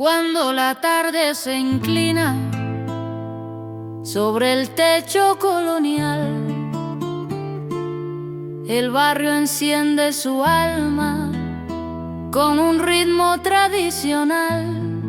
Cuando la tarde se inclina sobre el techo colonial, el barrio enciende su alma con un ritmo tradicional.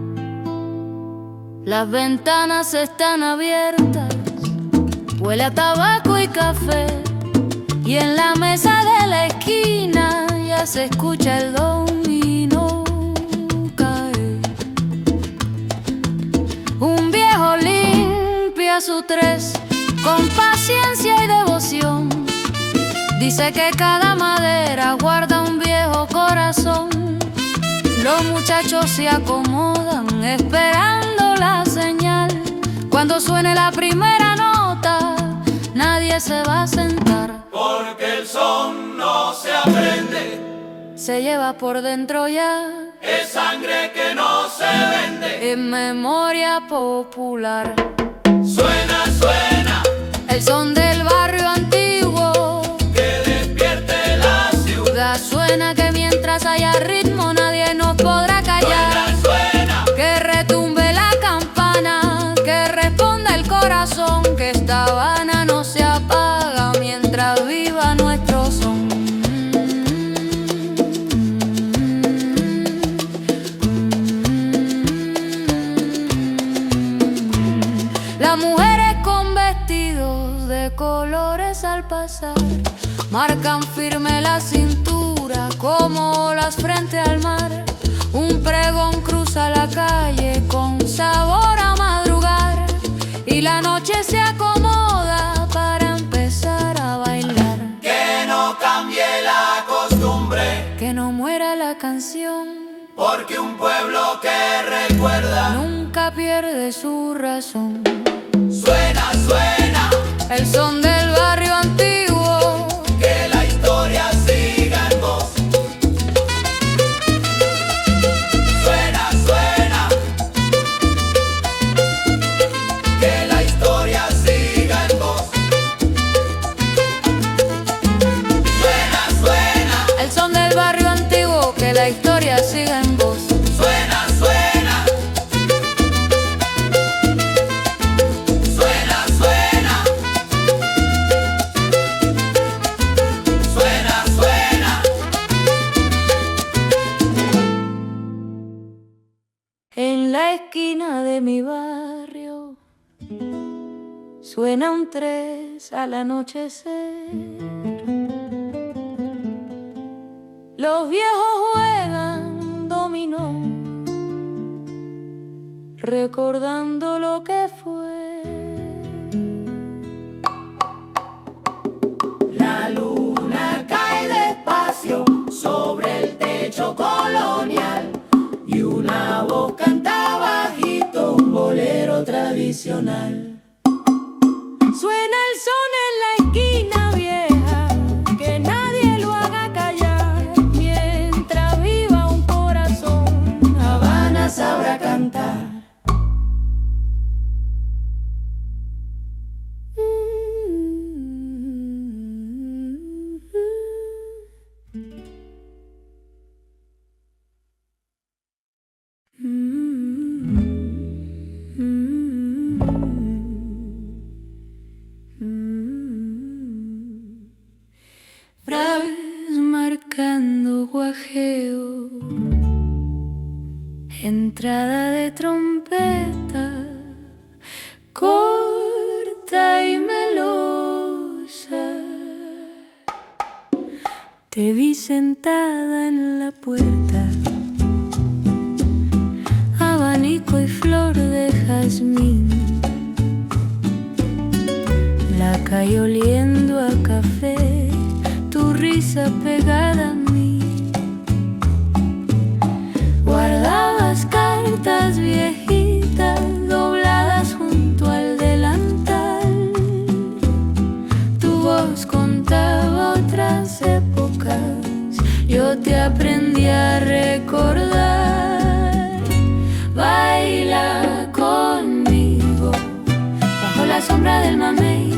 Las ventanas están abiertas, huele a tabaco y café, y en la mesa de la esquina ya se escucha el dominó caer. Un viejo limpia su tres con paciencia y devoción. Dice que cada madera guarda un viejo corazón. Los muchachos se acomodan esperando la señal. Cuando suene la primera nota, nadie se va a sentar, porque el son no se aprende, se lleva por dentro ya. Es sangre que no se vende. En memoria popular Suena, suena el son del barrio antiguo, que despierte la ciudad. suena que mientras haya ritmo nadie nos podrá callar. Suena, suena Que retumbe la campana, que responda el corazón, que esta Habana no se apaga mientras viva nuestro son. Las mujeres con vestidos de colores al pasar marcan firme la cintura como olas frente al mar. Un pregón cruza la calle con sabor a madrugar, y la noche se acomoda para empezar a bailar. que no cambie la costumbre, Que no muera la canción, porque un pueblo que recuerda. nunca pierde su razón. Suena, suena El son del barrio antiguo, que la historia siga en voz. Suena, suena que la historia siga en voz. Suena, suena, el son del barrio antiguo, que la historia siga en voz. suena, suena. Suena, suena. Suena, suena. En la esquina de mi barrio suena un tres al anochecer. Los viejos juegan dominó, recordando lo que fue. La luna cae despacio sobre el techo colonial y una voz canta bajito un bolero tradicional. Suena el son en la esquina vieja, que nadie lo haga callar. Mientras viva un corazón, Habana sabrá cantar. Braves marcando guajeo, entrada de trompeta, corta y melosa. Te vi sentada en la puerta, abanico y flor de jazmín, la calle oliendo a café, tu risa pegada a mí. Guardabas cartas viejitas dobladas junto al delantal. Tu voz contaba otras épocas, yo te aprendí a recordar. Baila conmigo bajo la sombra del mamey,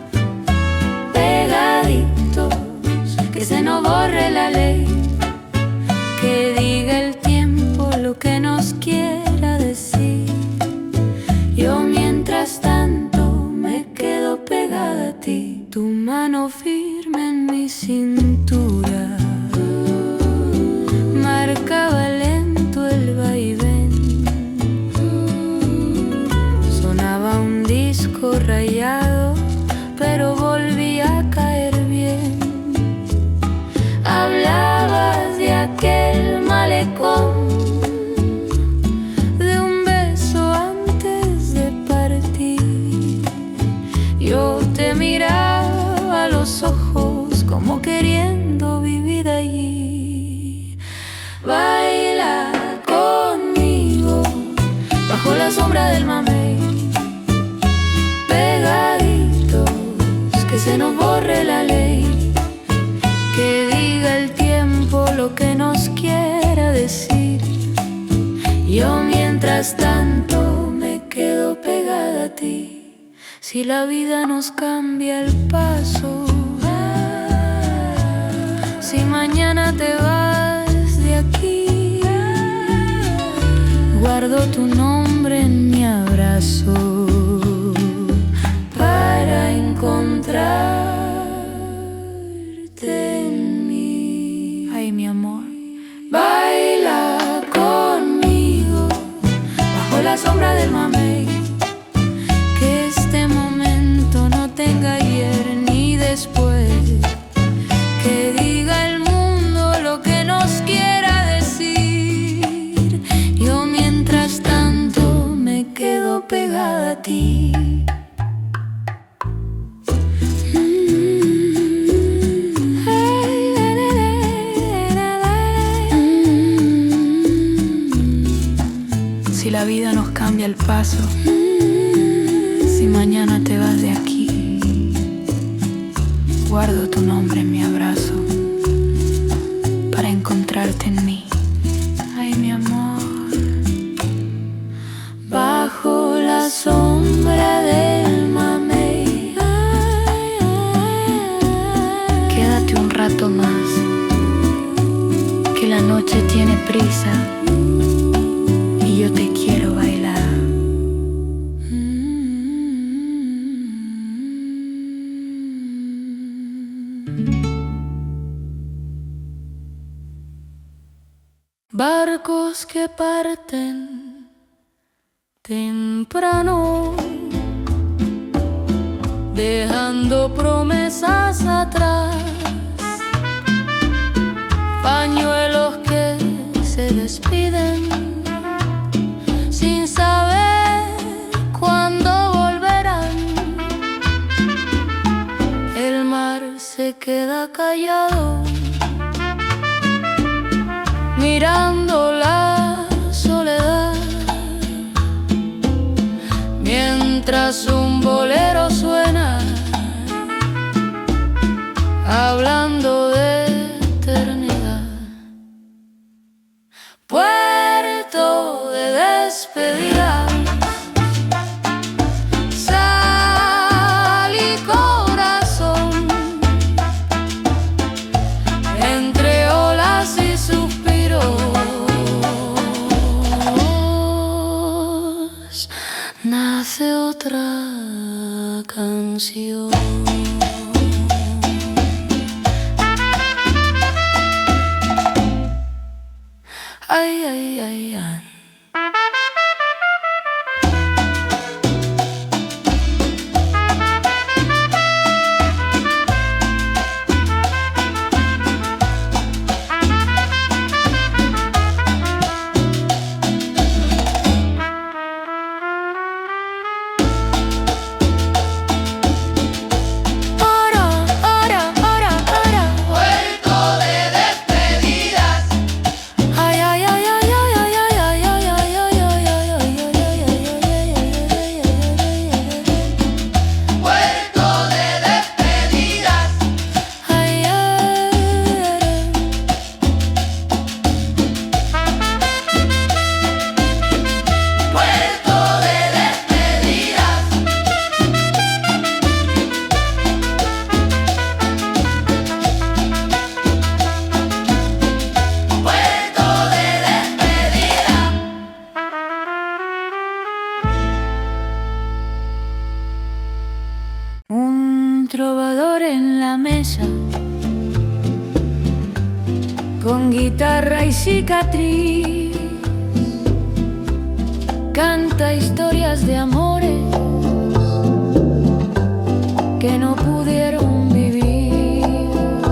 pegaditos, que se nos borre la ley, que diga el tiempo lo que nos quiera firme en mi cintura. Marcaba lento el vaivén. Sonaba un disco rayado, pero volvía a caer bien. Hablabas de aquel malecón, de un beso antes de partir. Yo te miraba a los ojos como queriendo vivir allí. Baila conmigo bajo la sombra del mamey, pegaditos, que se nos borre la ley, que diga el tiempo lo que nos quiera decir. Yo mientras tanto me quedo pegada a ti. Si la vida nos cambia el paso, si mañana te vas de aquí, guardo tu nombre en mi abrazo para encontrarte en mí. Ay, mi amor, baila conmigo bajo la sombra del mamey, que este momento no tenga ayer ni después, que diga el mundo lo que nos quiera decir. Yo mientras tanto me quedo pegada a ti. Si la vida nos cambia el paso, si mañana te vas de aquí, guardo tu nombre en mi abrazo para encontrarte en mí. Ay, mi amor, bajo la sombra del mamey, quédate un rato más, que la noche tiene prisa y yo te quiero bailar. Barcos que parten temprano, dejando promesas atrás, pañuelos que se despiden sin saber cuándo volverán. El mar se queda callado, mirando la soledad, mientras un bolero suena, hablando de eternidad. Puerto de despedida, sal y corazón, entre olas y suspiros, nace otra canción. Ay, ay, ay, ay. Puerto de despedidas. Ay, ay, ay, ay, ay. mesa, con guitarra y cicatriz, canta historias de amores que no pudieron vivir.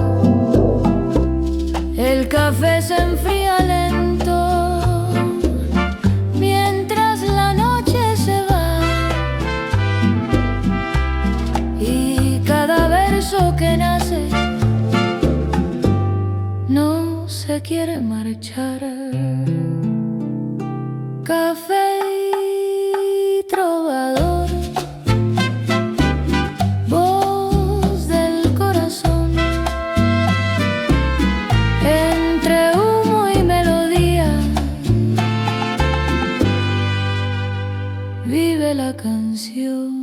El café se enfría lento mientras la noche se va, y cada verso que nace no se quiere marchar. Café y trovador, voz del corazón, entre humo y melodía vive la canción.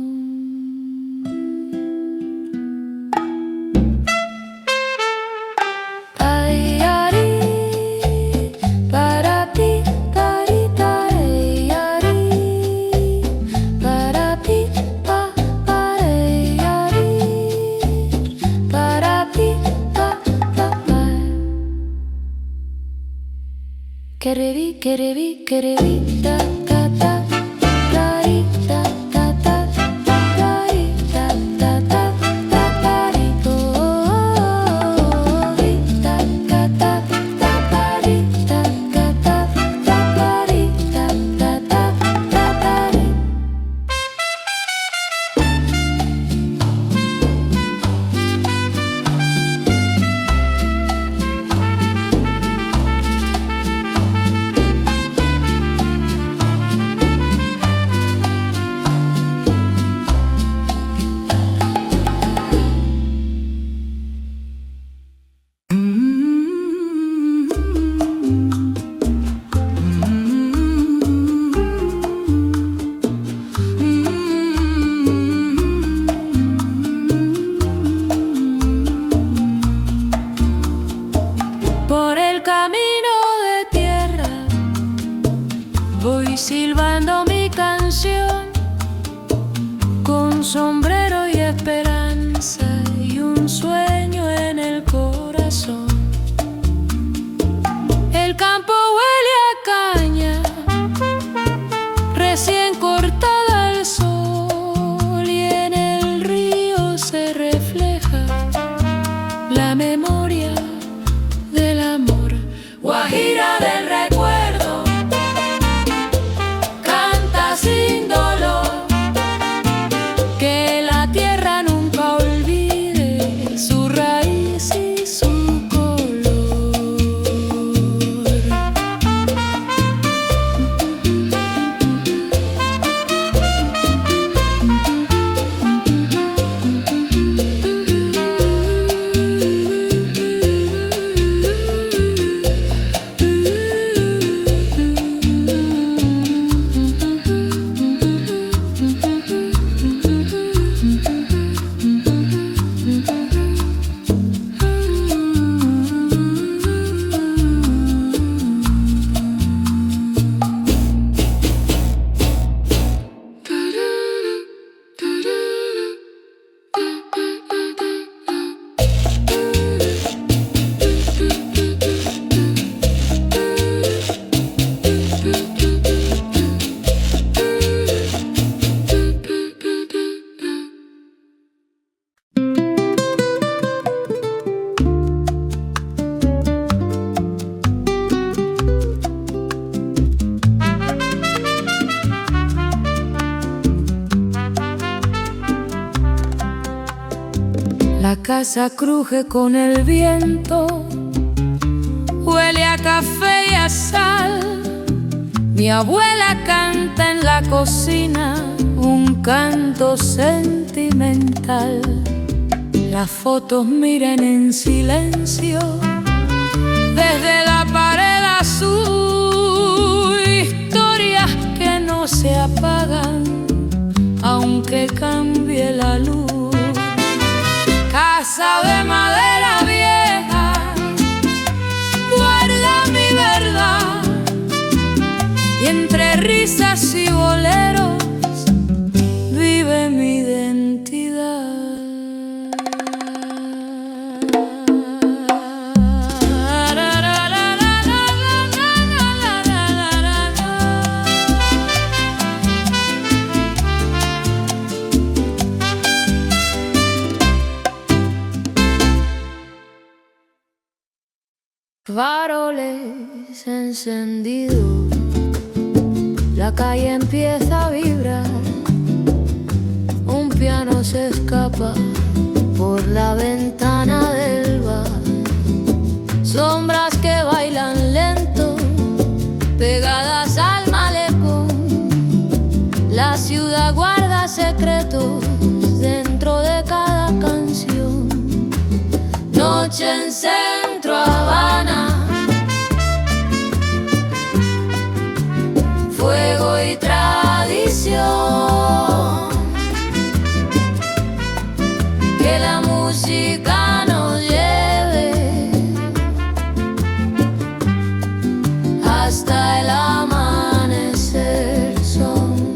Quereví, quereví, quereví, ta, ta, ta, tari, ta, ta, ta, tari, ta, ta, ta, ta, tari, oh, ta, ta, ta, ta, tari, ta, ta, ta, ta, tari, ta, ta, ta, ta, tari. Por el camino de tierra voy silbando mi canción, con sombrero y esperanza y un sueño en el corazón. El campo huele a caña recién cortada al sol, y en el río se refleja la memoria del amor. Guajira del recuerdo, canta sin dolor, que la tierra nunca olvide su raíz y su color. La casa cruje con el viento, huele a café y a sal. Mi abuela canta en la cocina un canto sentimental. Las fotos miran en silencio desde la pared azul, historias que no se apagan aunque cambie la luz. Casa de madera vieja, guarda mi verdad, y entre risas y boleros vive mi identidad. Faroles encendidos, la calle empieza a vibrar. Un piano se escapa por la ventana del bar. Sombras que bailan lento, pegadas al malecón. La ciudad guarda secretos dentro de cada canción. Noche en Centro Habana, fuego y tradición. Que la música nos lleve hasta el amanecer. Son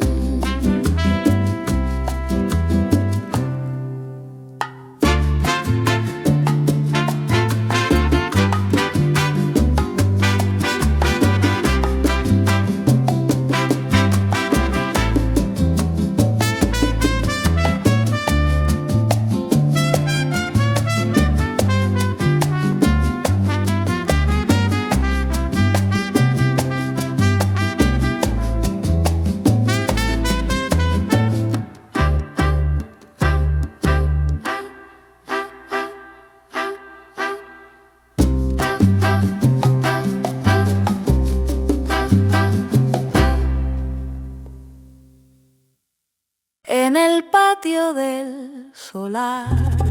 en el patio del solar,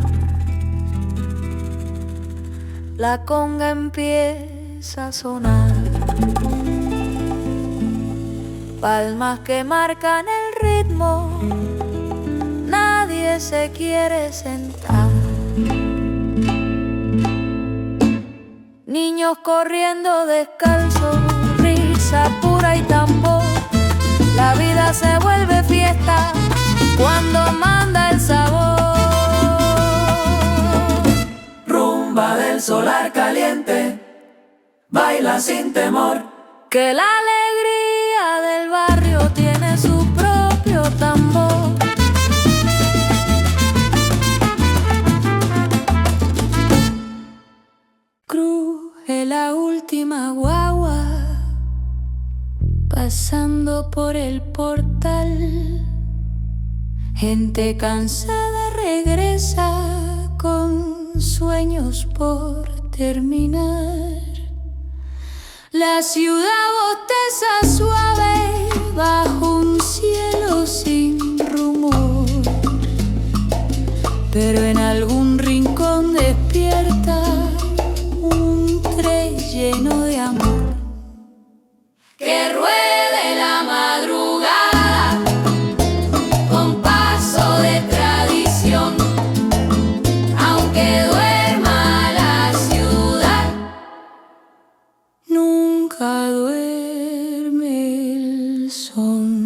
la conga empieza a sonar. Palmas que marcan el ritmo, nadie se quiere sentar. Niños corriendo descalzos, risa pura y tambor. La vida se vuelve fiesta cuando manda el sabor. Rumba del solar caliente, baila sin temor. Que la alegría del barrio tiene su propio tambor. Cruje la última guagua, pasando por el portal. Gente cansada regresa con sueños por terminar. La ciudad bosteza suave bajo un cielo sin rumor, pero en algún rincón despierta un tren lleno de amor. Que ruede la madrugada con paso de tradición, aunque duerma la ciudad, nunca duerme el son.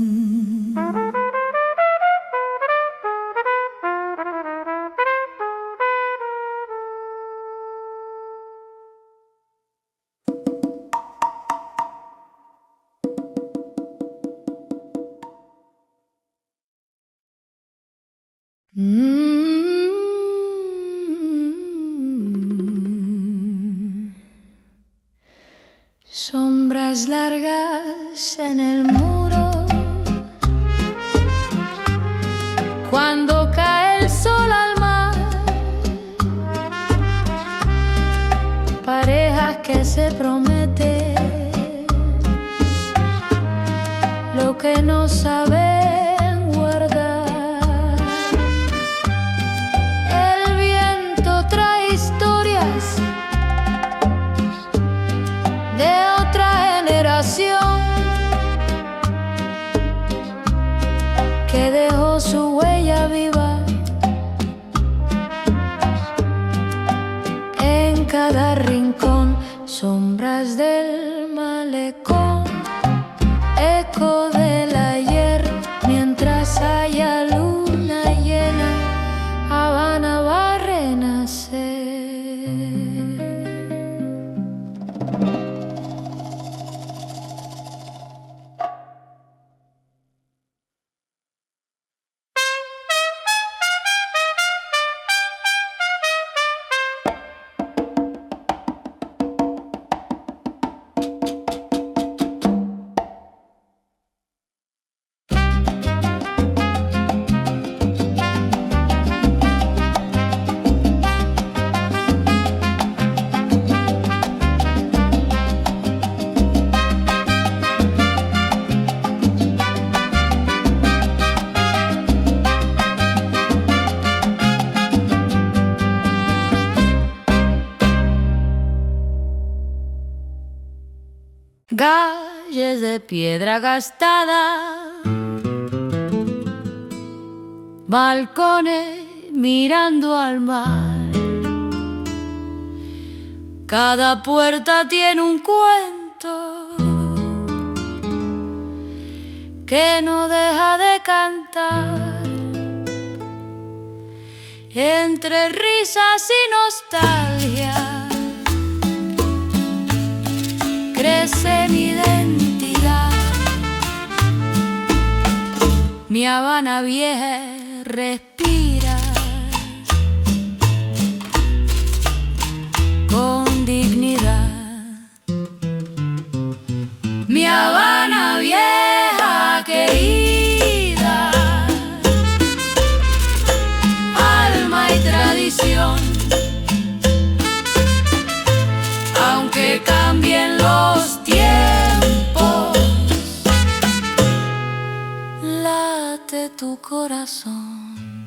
Sombras largas en el muro, cuando cae el sol al mar. Parejas que se prometen lo que no saben guardar. El viento trae historias de otra generación que dejó su huella viva en cada rincón. Sombras del malecón, eco del ayer, mientras haya luna llena, Habana va a renacer. calles de piedra gastada, balcones mirando al mar. Cada puerta tiene un cuento que no deja de cantar. Entre risas y nostalgia crece mi identidad. Mi Habana vieja respira con dignidad. Mi Habana vieja querida, alma y tradición. Aunque cambien los tiempos, late tu corazón.